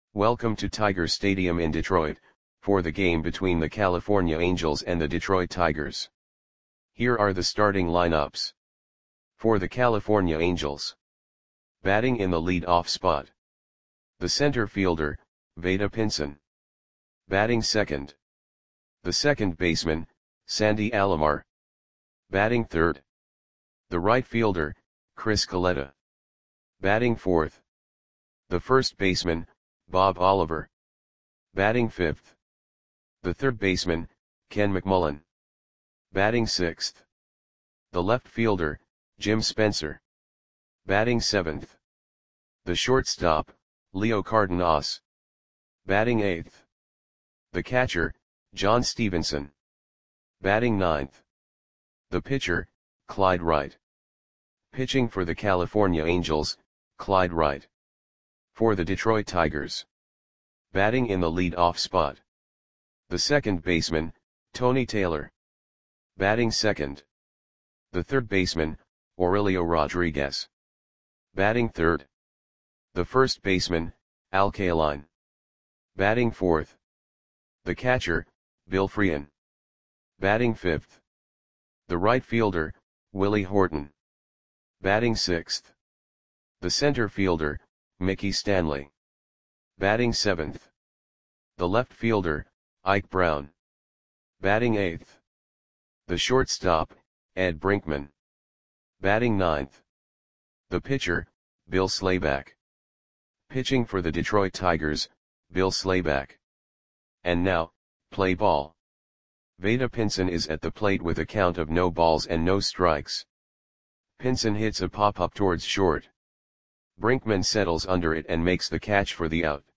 Welcome to Tiger Stadium in Detroit, for the game between the California Angels and the Detroit Tigers. Here are the starting lineups. For the California Angels. Batting in the lead-off spot. The center fielder, Vada Pinson. Batting second. The second baseman, Sandy Alomar. Batting third. The right fielder, Chris Coletta. Batting fourth. The first baseman, Bob Oliver. Batting fifth. The third baseman, Ken McMullen. Batting sixth. The left fielder, Jim Spencer. Batting seventh. The shortstop, Leo Cardenas. Batting eighth. The catcher, John Stevenson. Batting ninth. The pitcher, Clyde Wright. Pitching for the California Angels, Clyde Wright. For the Detroit Tigers. Batting in the lead-off spot. The second baseman, Tony Taylor. Batting second. The third baseman, Aurelio Rodriguez. Batting third. The first baseman, Al Kaline. Batting fourth. The catcher, Bill Freehan. Batting fifth. The right fielder, Willie Horton. Batting sixth. The center fielder, Mickey Stanley. Batting seventh. The left fielder, Ike Brown. Batting eighth. The shortstop, Ed Brinkman. Batting ninth. The pitcher, Bill Slayback. Pitching for the Detroit Tigers, Bill Slayback. And now, play ball. Vada Pinson is at the plate with a count of no balls and no strikes. Pinson hits a pop-up towards short. Brinkman settles under it and makes the catch for the out.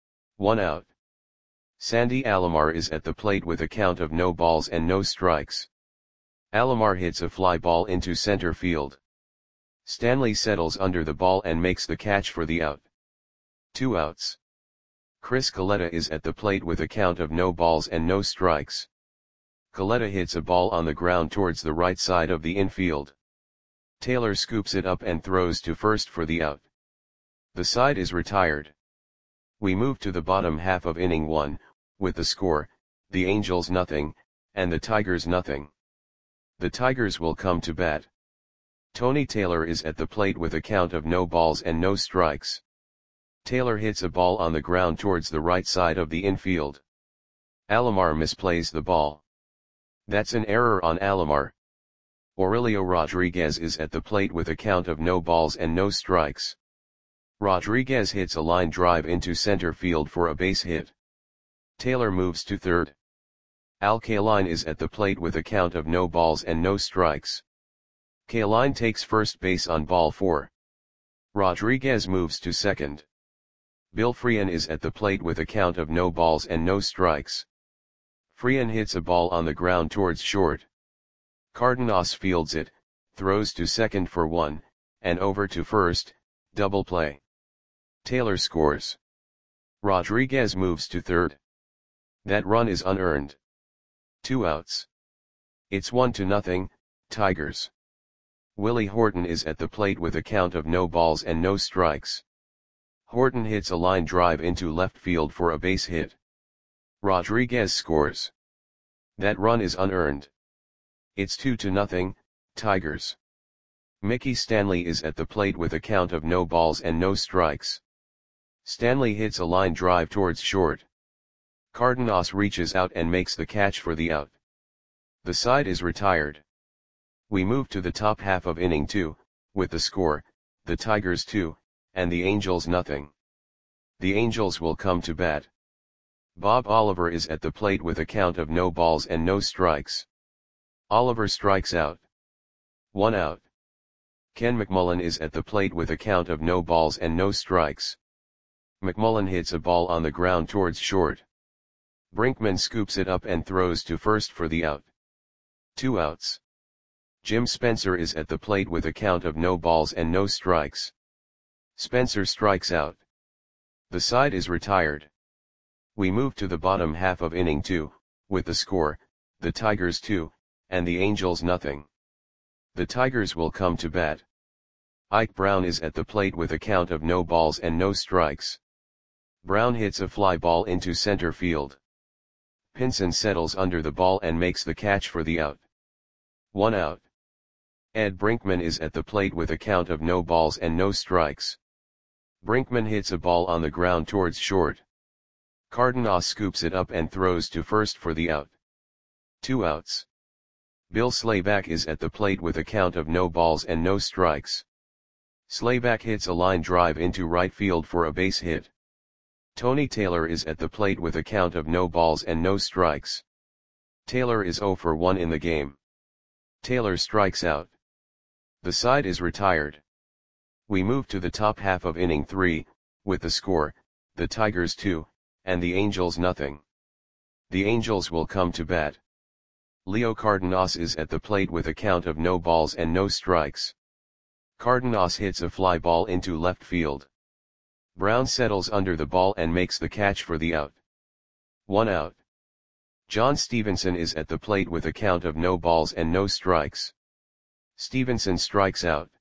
1 out. Sandy Alomar is at the plate with a count of no balls and no strikes. Alomar hits a fly ball into center field. Stanley settles under the ball and makes the catch for the out. 2 outs. Chris Coletta is at the plate with a count of no balls and no strikes. Coletta hits a ball on the ground towards the right side of the infield. Taylor scoops it up and throws to first for the out. The side is retired. We move to the bottom half of inning 1, with the score, the Angels nothing, and the Tigers nothing. The Tigers will come to bat. Tony Taylor is at the plate with a count of no balls and no strikes. Taylor hits a ball on the ground towards the right side of the infield. Alomar misplays the ball. That's an error on Alomar. Aurelio Rodriguez is at the plate with a count of no balls and no strikes. Rodriguez hits a line drive into center field for a base hit. Taylor moves to third. Al Kaline is at the plate with a count of no balls and no strikes. Kaline takes first base on ball 4. Rodriguez moves to second. Bill Freehan is at the plate with a count of no balls and no strikes. Freehan hits a ball on the ground towards short. Cardenas fields it, throws to second for 1, and over to first, double play. Taylor scores. Rodriguez moves to third. That run is unearned. 2 outs. It's 1-0, Tigers. Willie Horton is at the plate with a count of no balls and no strikes. Horton hits a line drive into left field for a base hit. Rodriguez scores. That run is unearned. It's 2-0, Tigers. Mickey Stanley is at the plate with a count of no balls and no strikes. Stanley hits a line drive towards short. Cardenas reaches out and makes the catch for the out. The side is retired. We move to the top half of inning 2, with the score, the Tigers 2, and the Angels nothing. The Angels will come to bat. Bob Oliver is at the plate with a count of no balls and no strikes. Oliver strikes out. 1 out. Ken McMullen is at the plate with a count of no balls and no strikes. McMullen hits a ball on the ground towards short. Brinkman scoops it up and throws to first for the out. 2 outs. Jim Spencer is at the plate with a count of no balls and no strikes. Spencer strikes out. The side is retired. We move to the bottom half of inning 2, with the score, the Tigers 2, and the Angels nothing. The Tigers will come to bat. Ike Brown is at the plate with a count of no balls and no strikes. Brown hits a fly ball into center field. Pinson settles under the ball and makes the catch for the out. 1 out. Ed Brinkman is at the plate with a count of no balls and no strikes. Brinkman hits a ball on the ground towards short. Cardenas scoops it up and throws to first for the out. 2 outs. Bill Slayback is at the plate with a count of no balls and no strikes. Slayback hits a line drive into right field for a base hit. Tony Taylor is at the plate with a count of no balls and no strikes. Taylor is 0 for 1 in the game. Taylor strikes out. The side is retired. We move to the top half of inning 3, with the score, the Tigers 2, and the Angels nothing. The Angels will come to bat. Leo Cardenas is at the plate with a count of no balls and no strikes. Cardenas hits a fly ball into left field. Brown settles under the ball and makes the catch for the out. 1 out. John Stevenson is at the plate with a count of no balls and no strikes. Stevenson strikes out.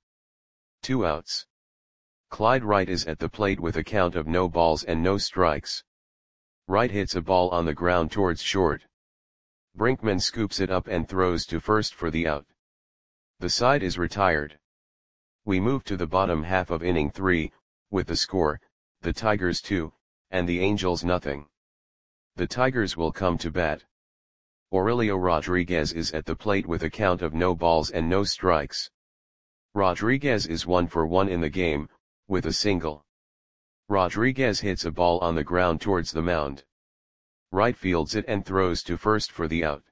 2 outs. Clyde Wright is at the plate with a count of no balls and no strikes. Wright hits a ball on the ground towards short. Brinkman scoops it up and throws to first for the out. The side is retired. We move to the bottom half of inning 3, with the score, the Tigers 2, and the Angels nothing. The Tigers will come to bat. Aurelio Rodriguez is at the plate with a count of no balls and no strikes. Rodriguez is 1 for 1 in the game, with a single. Rodriguez hits a ball on the ground towards the mound. Wright fields it and throws to first for the out.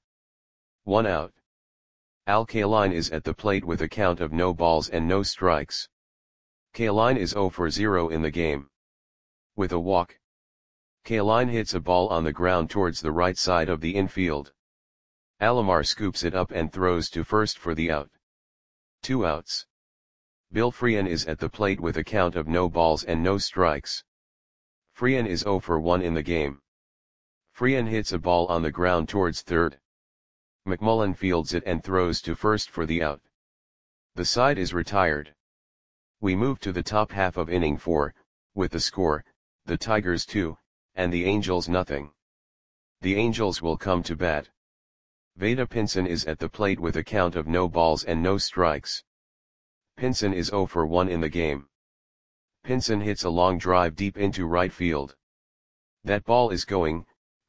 1 out. Al Kaline is at the plate with a count of no balls and no strikes. Kaline is 0 for 0 in the game. With a walk. Kaline hits a ball on the ground towards the right side of the infield. Alomar scoops it up and throws to first for the out. 2 outs. Bill Freehan is at the plate with a count of no balls and no strikes. Freehan is 0 for 1 in the game. Freehan hits a ball on the ground towards third. McMullen fields it and throws to first for the out. The side is retired. We move to the top half of inning 4, with the score, the Tigers 2, and the Angels nothing. The Angels will come to bat. Vada Pinson is at the plate with a count of no balls and no strikes. Pinson is 0 for 1 in the game. Pinson hits a long drive deep into right field. That ball is gone.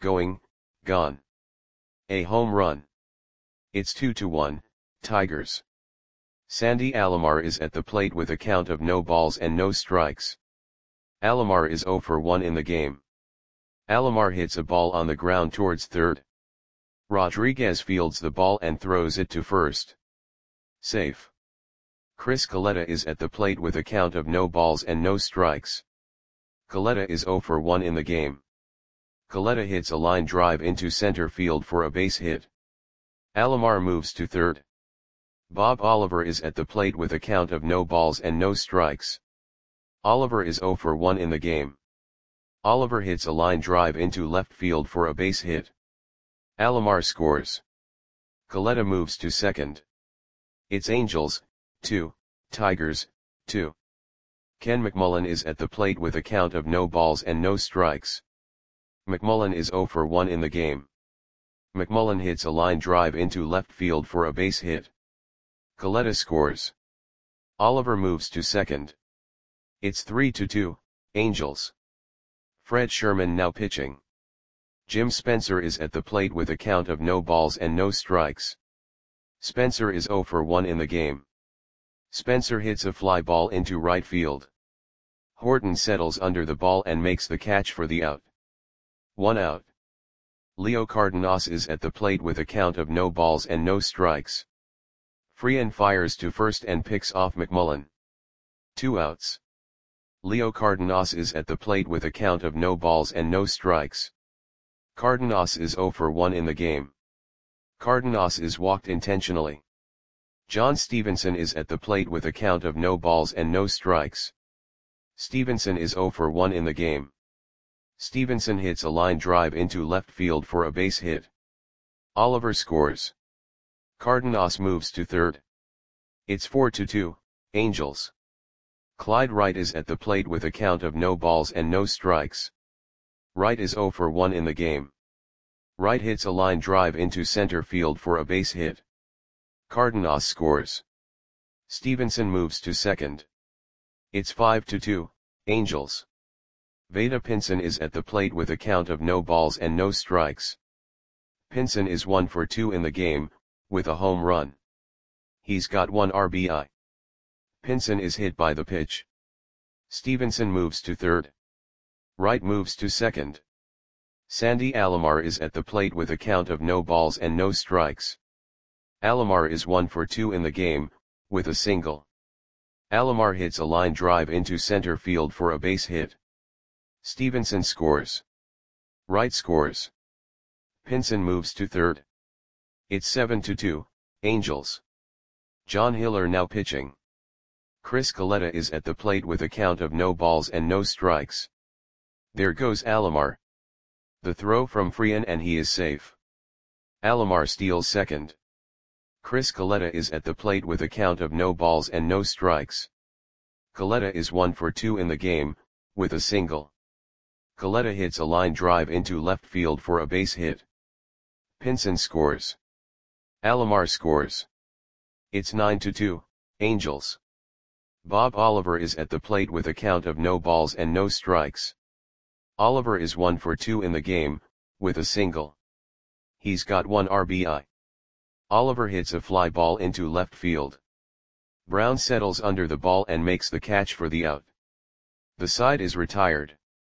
A home run. It's 2-1, Tigers. Sandy Alomar is at the plate with a count of no balls and no strikes. Alomar is 0 for 1 in the game. Alomar hits a ball on the ground towards third. Rodriguez fields the ball and throws it to first. Safe. Chris Coletta is at the plate with a count of no balls and no strikes. Coletta is 0 for 1 in the game. Coletta hits a line drive into center field for a base hit. Alomar moves to third. Bob Oliver is at the plate with a count of no balls and no strikes. Oliver is 0 for 1 in the game. Oliver hits a line drive into left field for a base hit. Alomar scores. Coletta moves to second. It's Angels, 2, Tigers, 2. Ken McMullen is at the plate with a count of no balls and no strikes. McMullen is 0 for 1 in the game. McMullen hits a line drive into left field for a base hit. Coletta scores. Oliver moves to second. It's 3-2, Angels. Fred Sherman now pitching. Jim Spencer is at the plate with a count of no balls and no strikes. Spencer is 0 for 1 in the game. Spencer hits a fly ball into right field. Horton settles under the ball and makes the catch for the out. 1 out. Leo Cardenas is at the plate with a count of no balls and no strikes. Freehan fires to first and picks off McMullen. 2 outs. Leo Cardenas is at the plate with a count of no balls and no strikes. Cardenas is 0 for 1 in the game. Cardenas is walked intentionally. John Stevenson is at the plate with a count of no balls and no strikes. Stevenson is 0 for 1 in the game. Stevenson hits a line drive into left field for a base hit. Oliver scores. Cardenas moves to third. It's 4-2, Angels. Clyde Wright is at the plate with a count of no balls and no strikes. Wright is 0 for 1 in the game. Wright hits a line drive into center field for a base hit. Cardenas scores. Stevenson moves to second. It's 5-2, Angels. Vada Pinson is at the plate with a count of no balls and no strikes. Pinson is 1 for 2 in the game, with a home run. He's got 1 RBI. Pinson is hit by the pitch. Stevenson moves to third. Wright moves to second. Sandy Alomar is at the plate with a count of no balls and no strikes. Alomar is 1 for 2 in the game, with a single. Alomar hits a line drive into center field for a base hit. Stevenson scores. Wright scores. Pinson moves to third. It's 7-2, Angels. John Hiller now pitching. Chris Coletta is at the plate with a count of no balls and no strikes. There goes Alomar. The throw from Freehan and he is safe. Alomar steals second. Chris Coletta is at the plate with a count of no balls and no strikes. Coletta is 1 for 2 in the game, with a single. Coletta hits a line drive into left field for a base hit. Pinson scores. Alomar scores. It's 9-2, Angels. Bob Oliver is at the plate with a count of no balls and no strikes. Oliver is 1 for 2 in the game, with a single. He's got 1 RBI. Oliver hits a fly ball into left field. Brown settles under the ball and makes the catch for the out. The side is retired.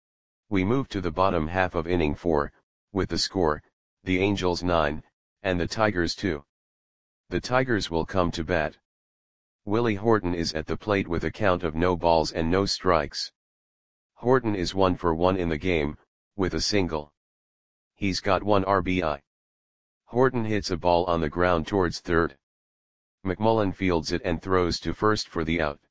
We move to the bottom half of inning 4, with the score, the Angels 9, and the Tigers 2. The Tigers will come to bat. Willie Horton is at the plate with a count of no balls and no strikes. Horton is 1 for 1 in the game, with a single. He's got 1 RBI. Horton hits a ball on the ground towards third. McMullen fields it and throws to first for the out.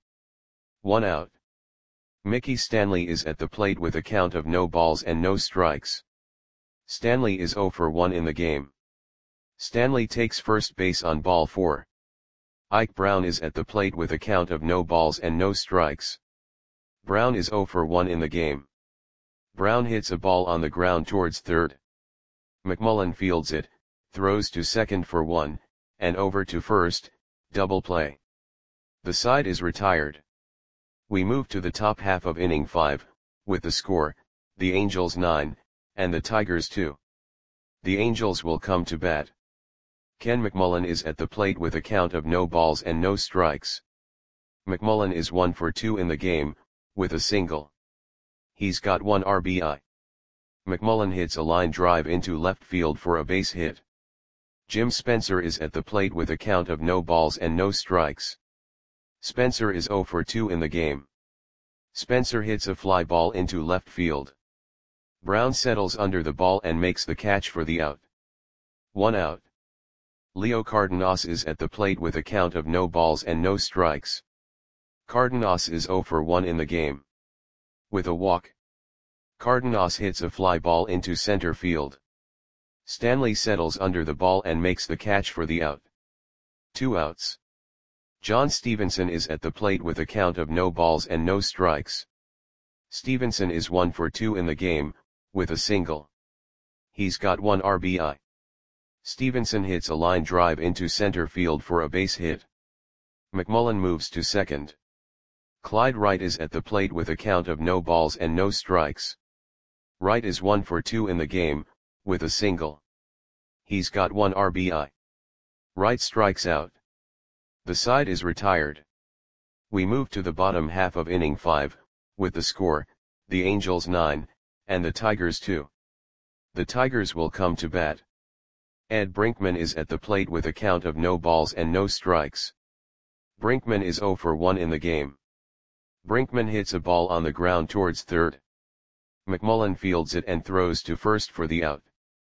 1 out. Mickey Stanley is at the plate with a count of no balls and no strikes. Stanley is 0 for 1 in the game. Stanley takes first base on ball 4. Ike Brown is at the plate with a count of no balls and no strikes. Brown is 0 for 1 in the game. Brown hits a ball on the ground towards third. McMullen fields it, throws to second for 1, and over to first, double play. The side is retired. We move to the top half of inning 5, with the score, the Angels 9, and the Tigers 2. The Angels will come to bat. Ken McMullen is at the plate with a count of no balls and no strikes. McMullen is 1 for 2 in the game, with a single. He's got 1 RBI. McMullen hits a line drive into left field for a base hit. Jim Spencer is at the plate with a count of no balls and no strikes. Spencer is 0 for 2 in the game. Spencer hits a fly ball into left field. Brown settles under the ball and makes the catch for the out. 1 out. Leo Cardenas is at the plate with a count of no balls and no strikes. Cardenas is 0 for 1 in the game. With a walk. Cardenas hits a fly ball into center field. Stanley settles under the ball and makes the catch for the out. 2 outs. John Stevenson is at the plate with a count of no balls and no strikes. Stevenson is 1 for 2 in the game, with a single. He's got 1 RBI. Stevenson hits a line drive into center field for a base hit. McMullen moves to second. Clyde Wright is at the plate with a count of no balls and no strikes. Wright is 1 for 2 in the game, with a single. He's got 1 RBI. Wright strikes out. The side is retired. We move to the bottom half of inning 5, with the score, the Angels 9, and the Tigers 2. The Tigers will come to bat. Ed Brinkman is at the plate with a count of no balls and no strikes. Brinkman is 0 for 1 in the game. Brinkman hits a ball on the ground towards third. McMullen fields it and throws to first for the out.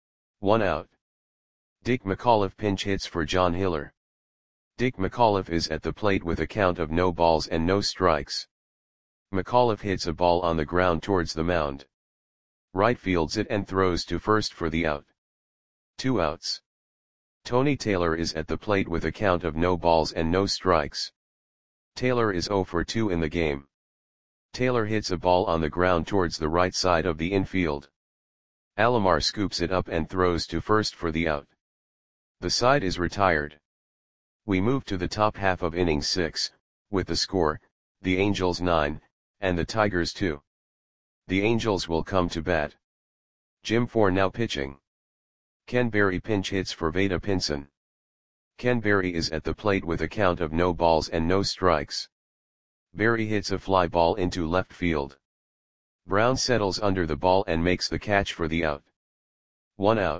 1 out. Dick McAuliffe pinch hits for John Hiller. Dick McAuliffe is at the plate with a count of no balls and no strikes. McAuliffe hits a ball on the ground towards the mound. Wright fields it and throws to first for the out. 2 outs. Tony Taylor is at the plate with a count of no balls and no strikes. Taylor is 0 for 2 in the game. Taylor hits a ball on the ground towards the right side of the infield. Alomar scoops it up and throws to first for the out. The side is retired. We move to the top half of inning 6, with the score, the Angels 9, and the Tigers 2. The Angels will come to bat. Jim Four now pitching. Ken Berry pinch hits for Vada Pinson. Ken Berry is at the plate with a count of no balls and no strikes. Berry hits a fly ball into left field. Brown settles under the ball and makes the catch for the out. 1 out.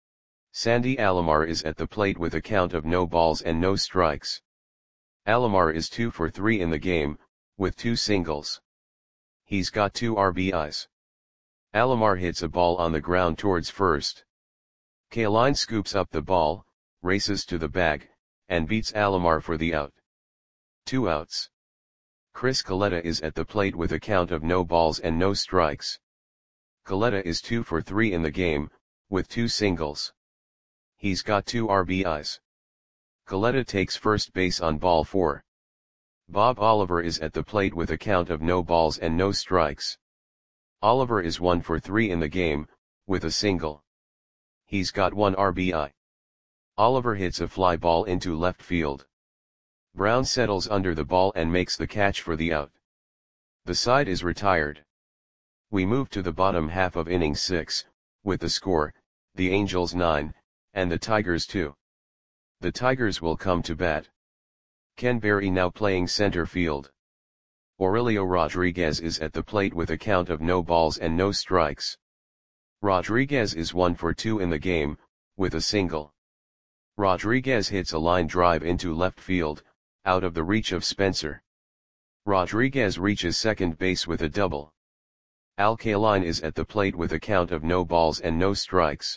Sandy Alomar is at the plate with a count of no balls and no strikes. Alomar is 2 for 3 in the game, with 2 singles. He's got 2 RBIs. Alomar hits a ball on the ground towards first. Kaline scoops up the ball, races to the bag, and beats Alomar for the out. 2 outs. Chris Coletta is at the plate with a count of no balls and no strikes. Coletta is 2 for 3 in the game, with 2 singles. He's got 2 RBIs. Coletta takes first base on ball 4. Bob Oliver is at the plate with a count of no balls and no strikes. Oliver is 1 for 3 in the game, with a single. He's got 1 RBI. Oliver hits a fly ball into left field. Brown settles under the ball and makes the catch for the out. The side is retired. We move to the bottom half of inning 6, with the score, the Angels 9, and the Tigers 2. The Tigers will come to bat. Ken Berry now playing center field. Aurelio Rodriguez is at the plate with a count of no balls and no strikes. Rodriguez is 1 for 2 in the game, with a single. Rodriguez hits a line drive into left field, out of the reach of Spencer. Rodriguez reaches second base with a double. Al Kaline is at the plate with a count of no balls and no strikes.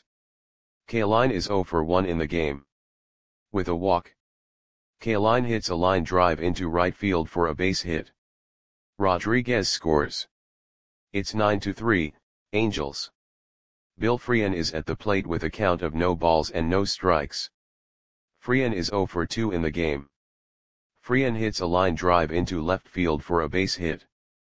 Kaline is 0 for 1 in the game. With a walk. Kaline hits a line drive into right field for a base hit. Rodriguez scores. It's 9-3, Angels. Bill Freehan is at the plate with a count of no balls and no strikes. Freehan is 0 for 2 in the game. Freehan hits a line drive into left field for a base hit.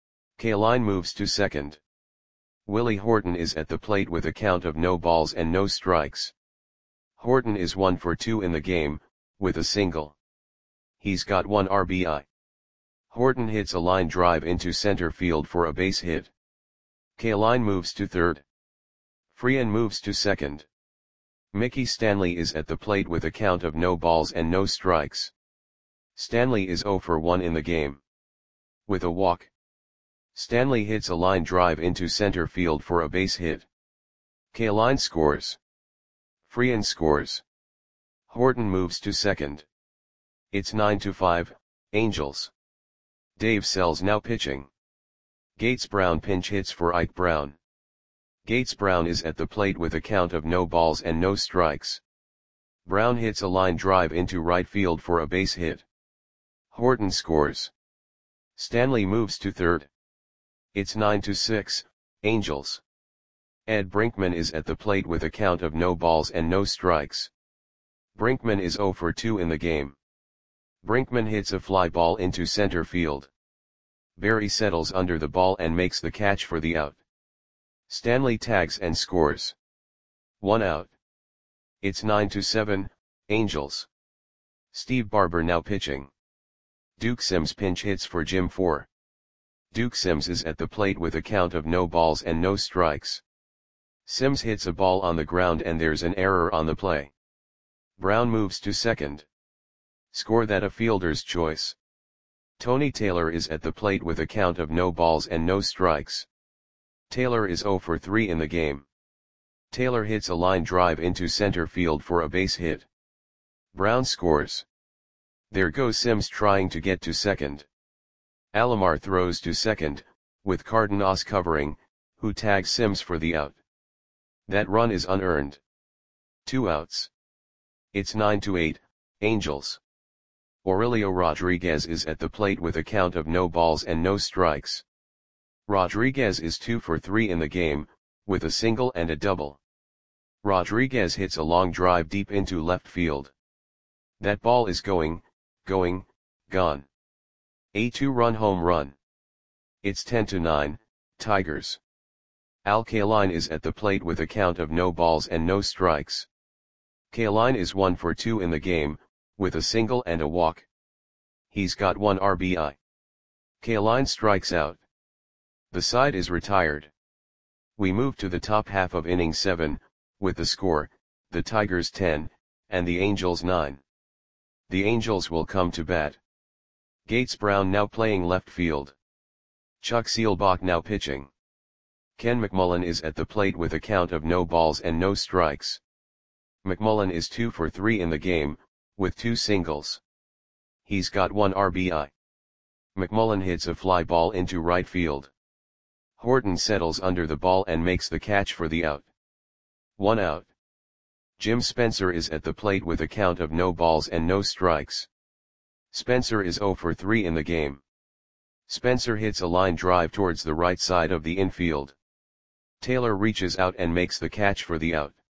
Kaline moves to second. Willie Horton is at the plate with a count of no balls and no strikes. Horton is 1 for 2 in the game, with a single. He's got 1 RBI. Horton hits a line drive into center field for a base hit. Kaline moves to third. Freehan moves to second. Mickey Stanley is at the plate with a count of no balls and no strikes. Stanley is 0 for 1 in the game. With a walk. Stanley hits a line drive into center field for a base hit. Kaline scores. Freehan scores. Horton moves to second. It's 9-5, Angels. Dave Sells now pitching. Gates Brown pinch hits for Ike Brown. Gates Brown is at the plate with a count of no balls and no strikes. Brown hits a line drive into right field for a base hit. Horton scores. Stanley moves to third. It's 9-6, Angels. Ed Brinkman is at the plate with a count of no balls and no strikes. Brinkman is 0 for 2 in the game. Brinkman hits a fly ball into center field. Berry settles under the ball and makes the catch for the out. Stanley tags and scores. 1 out. It's 9-7, Angels. Steve Barber now pitching. Duke Sims pinch hits for Jim Four. Duke Sims is at the plate with a count of no balls and no strikes. Sims hits a ball on the ground and there's an error on the play. Brown moves to second. Score that a fielder's choice. Tony Taylor is at the plate with a count of no balls and no strikes. Taylor is 0 for 3 in the game. Taylor hits a line drive into center field for a base hit. Brown scores. There goes Sims trying to get to second. Alomar throws to second, with Cardenas covering, who tags Sims for the out. That run is unearned. 2 outs. It's 9-8, Angels. Aurelio Rodriguez is at the plate with a count of no balls and no strikes. Rodriguez is 2 for 3 in the game, with a single and a double. Rodriguez hits a long drive deep into left field. That ball is gone. A 2-run home run. It's 10-9, Tigers. Al Kaline is at the plate with a count of no balls and no strikes. Kaline is 1 for 2 in the game, with a single and a walk. He's got 1 RBI. Kaline strikes out. The side is retired. We move to the top half of inning 7, with the score, the Tigers 10, and the Angels 9. The Angels will come to bat. Gates Brown now playing left field. Chuck Seelbach now pitching. Ken McMullen is at the plate with a count of no balls and no strikes. McMullen is 2 for 3 in the game, with 2 singles. He's got 1 RBI. McMullen hits a fly ball into right field. Horton settles under the ball and makes the catch for the out. 1 out. Jim Spencer is at the plate with a count of no balls and no strikes. Spencer is 0 for 3 in the game. Spencer hits a line drive towards the right side of the infield. Taylor reaches out and makes the catch for the out.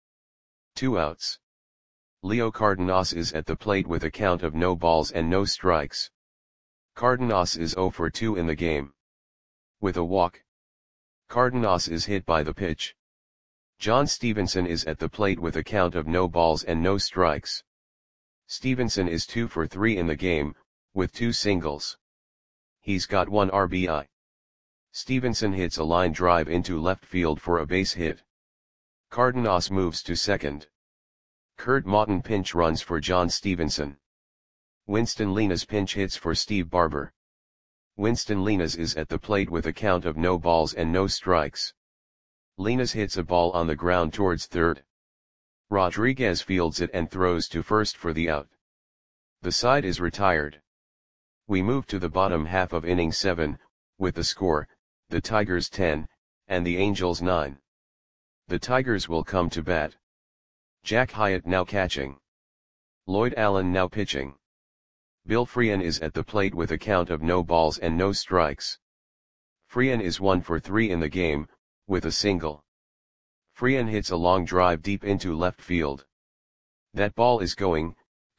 2 outs. Leo Cardenas is at the plate with a count of no balls and no strikes. Cardenas is 0 for 2 in the game. With a walk. Cardenas is hit by the pitch. John Stevenson is at the plate with a count of no balls and no strikes. Stevenson is 2 for 3 in the game, with 2 singles. He's got 1 RBI. Stevenson hits a line drive into left field for a base hit. Cardenas moves to second. Kurt Mautin pinch runs for John Stevenson. Winston Linas pinch hits for Steve Barber. Winston Linas is at the plate with a count of no balls and no strikes. Linas hits a ball on the ground towards third. Rodriguez fields it and throws to first for the out. The side is retired. We move to the bottom half of inning 7, with the score, the Tigers 10, and the Angels 9. The Tigers will come to bat. Jack Hyatt now catching. Lloyd Allen now pitching. Bill Freehan is at the plate with a count of no balls and no strikes. Freehan is 1 for 3 in the game, with a single. Freehan hits a long drive deep into left field. That ball is going,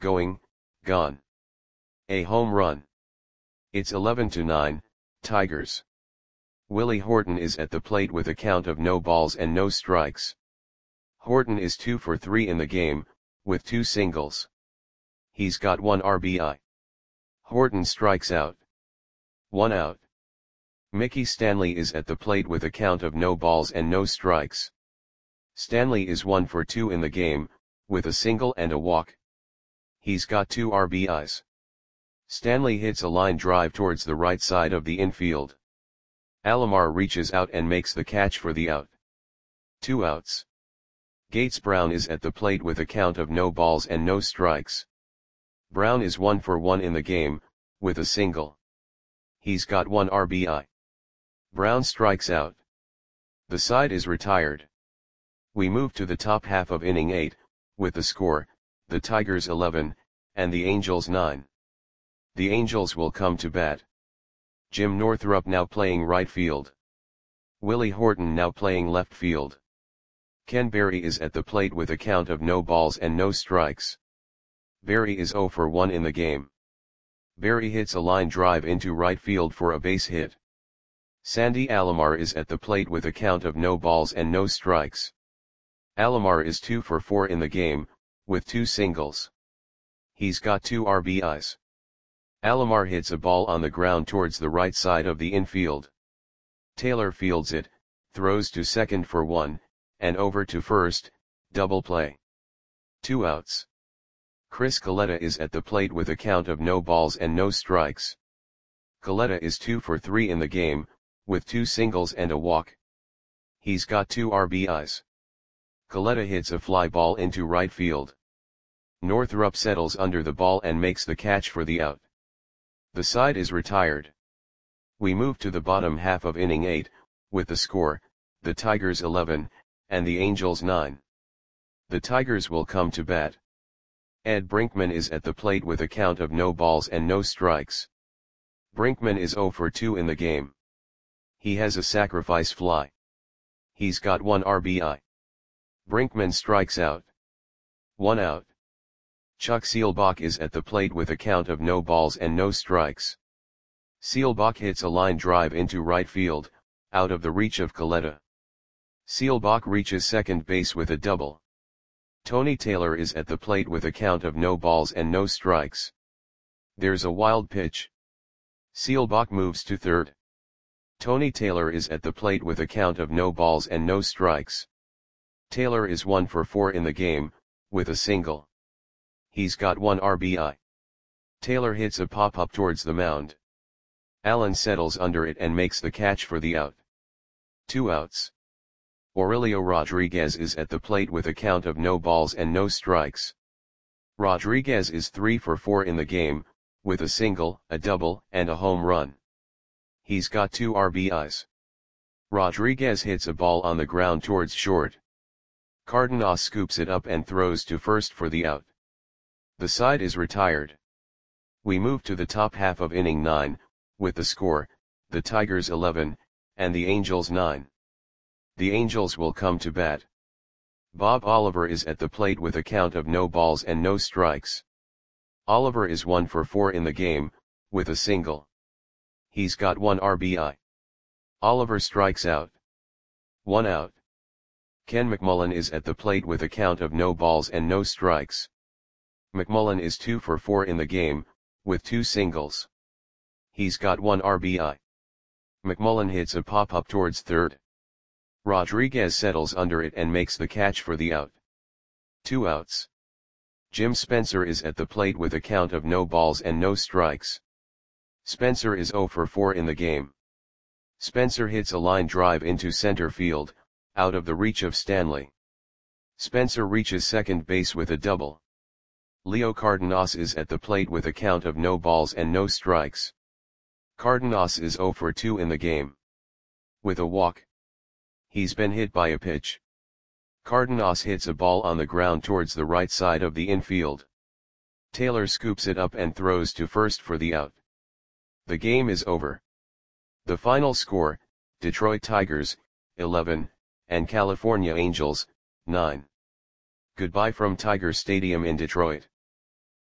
gone. A home run. It's 11-9, Tigers. Willie Horton is at the plate with a count of no balls and no strikes. Horton is 2 for 3 in the game, with 2 singles. He's got 1 RBI. Horton strikes out. 1 out. Mickey Stanley is at the plate with a count of no balls and no strikes. Stanley is 1 for 2 in the game, with a single and a walk. He's got 2 RBIs. Stanley hits a line drive towards the right side of the infield. Alomar reaches out and makes the catch for the out. 2 outs. Gates Brown is at the plate with a count of no balls and no strikes. Brown is 1 for 1 in the game, with a single. He's got 1 RBI. Brown strikes out. The side is retired. We move to the top half of inning 8, with the score, the Tigers 11, and the Angels 9. The Angels will come to bat. Jim Northrup now playing right field. Willie Horton now playing left field. Ken Berry is at the plate with a count of no balls and no strikes. Berry is 0 for 1 in the game. Berry hits a line drive into right field for a base hit. Sandy Alomar is at the plate with a count of no balls and no strikes. Alomar is 2 for 4 in the game, with 2 singles. He's got 2 RBIs. Alomar hits a ball on the ground towards the right side of the infield. Taylor fields it, throws to second for 1, and over to first, double play. 2 outs. Chris Coletta is at the plate with a count of no balls and no strikes. Coletta is 2 for 3 in the game, with 2 singles and a walk. He's got 2 RBIs. Coletta hits a fly ball into right field. Northrup settles under the ball and makes the catch for the out. The side is retired. We move to the bottom half of inning 8, with the score, the Tigers 11, and the Angels 9. The Tigers will come to bat. Ed Brinkman is at the plate with a count of no balls and no strikes. Brinkman is 0 for 2 in the game. He has a sacrifice fly. He's got 1 RBI. Brinkman strikes out. 1 out. Chuck Seelbach is at the plate with a count of no balls and no strikes. Seelbach hits a line drive into right field, out of the reach of Coletta. Seelbach reaches second base with a double. Tony Taylor is at the plate with a count of no balls and no strikes. There's a wild pitch. Seelbach moves to third. Tony Taylor is at the plate with a count of no balls and no strikes. Taylor is 1 for 4 in the game, with a single. He's got 1 RBI. Taylor hits a pop-up towards the mound. Allen settles under it and makes the catch for the out. 2 outs. Aurelio Rodriguez is at the plate with a count of no balls and no strikes. Rodriguez is 3 for 4 in the game, with a single, a double, and a home run. He's got 2 RBIs. Rodriguez hits a ball on the ground towards short. Cardenas scoops it up and throws to first for the out. The side is retired. We move to the top half of inning 9, with the score, the Tigers 11, and the Angels 9. The Angels will come to bat. Bob Oliver is at the plate with a count of no balls and no strikes. Oliver is 1 for 4 in the game, with a single. He's got 1 RBI. Oliver strikes out. 1 out. Ken McMullen is at the plate with a count of no balls and no strikes. McMullen is 2 for 4 in the game, with 2 singles. He's got 1 RBI. McMullen hits a pop-up towards third. Rodriguez settles under it and makes the catch for the out. 2 outs. Jim Spencer is at the plate with a count of no balls and no strikes. Spencer is 0 for 4 in the game. Spencer hits a line drive into center field, out of the reach of Stanley. Spencer reaches second base with a double. Leo Cardenas is at the plate with a count of no balls and no strikes. Cardenas is 0 for 2 in the game. With a walk. He's been hit by a pitch. Cardenas hits a ball on the ground towards the right side of the infield. Taylor scoops it up and throws to first for the out. The game is over. The final score, Detroit Tigers, 11, and California Angels, 9. Goodbye from Tiger Stadium in Detroit.